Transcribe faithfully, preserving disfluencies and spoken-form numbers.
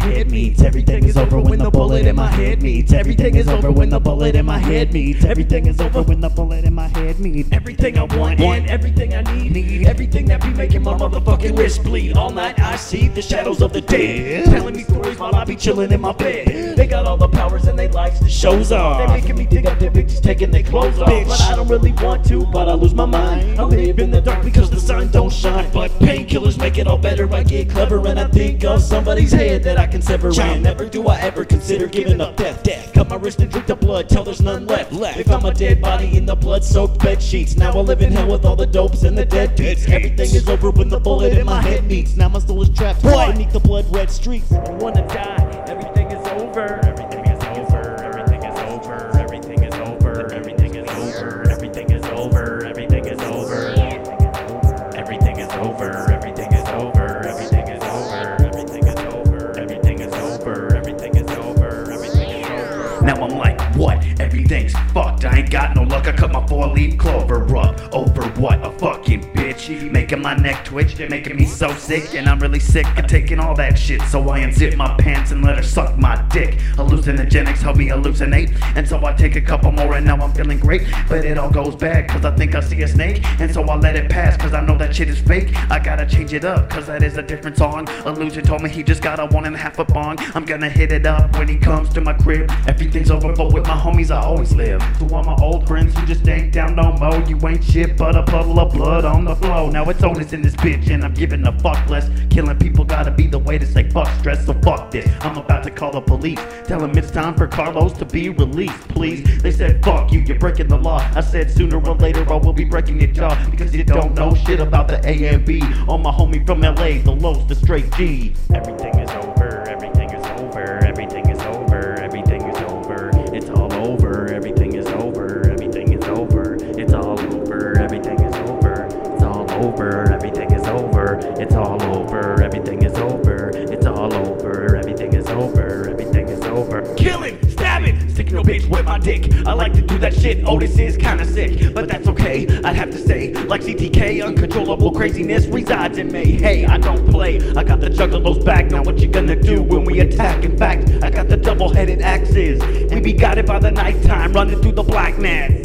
head meets. Everything is over when the bullet in my head meets. Everything is over when the bullet in my head meets. Everything is over when the bullet in my head meets. Everything I want and everything I need, need. Everything that be making my motherfucking wrist bleed. All night I see the shadows of the dead telling me stories while I be chilling in my bed. They got all the powers and they likes the shows off. They making me dig up their bitches taking their clothes off. Bitch. But I don't really want to, but I lose my mind. I live in the dark because the sun don't shine. But painkillers make it all better. I get clever and I think of somebody's head that I can sever. And never do I ever consider giving up death. Death. Cut my wrist and drink the blood till there's none left. left. They found my dead body in the blood-soaked bed sheets. Now I live in hell with all the dopes and the dead beats. Everything is over when the bullet in my head meets. Now my soul is trapped what? beneath the blood-red streets. I wanna die. Everything is over. Everything is over. Everything is over. Everything is over. Everything is over. Everything is over. Everything is over. Everything is over. Everything is over. Everything is over. Everything is over. Everything is over. Everything is over. Everything is over. Now I'm like, what? Everything's fucked. I ain't got no luck. I cut my four-leaf clover up. Over what? A fucking bitch. Making my neck twitch. Making me so sick. And I'm really sick of taking all that shit. So I unzip my pants and let her suck my dick. Hallucinogenics help me hallucinate. And so I take a couple more and now I'm feeling great. But it all goes bad cause I think I see a snake. And so I let it pass cause I know that shit is fake. I gotta change it up cause that is a different song. Illusion told me he just got a one and a half a bong. I'm gonna hit it up when he comes to my crib. Everything's over but with my homies I always live. To all my old friends who just ain't down no more. You ain't shit but a puddle of blood on the floor. Now it's Otis in this bitch and I'm giving a fuck less. Killing people gotta be the way to say fuck stress. So fuck this, I'm about to call the police. Tell them it's time for Carlos to be released, please. They said fuck you, you're breaking the law. I said sooner or later I will be breaking your jaw. Because you don't know shit about the A and B. On my homie from L A, the Lowe's, the straight G. Everything is over, everything is over, everything is over, everything is over. It's all over, everything is over, everything is over. It's all over, everything is over. It's all over, everything is over. It's all over, everything is over. It's all over, everything is over, everything is over. Killing, stabbing, sticking your bitch with my dick. I like to do that shit, Otis is kinda sick. But that's okay, I'd have to say. Like C T K, uncontrollable craziness resides in me. Hey, I don't play, I got the juggalos back. Now what you gonna do when we attack? In fact, I got the double-headed axes. We be guided by the nighttime, running through the blackness.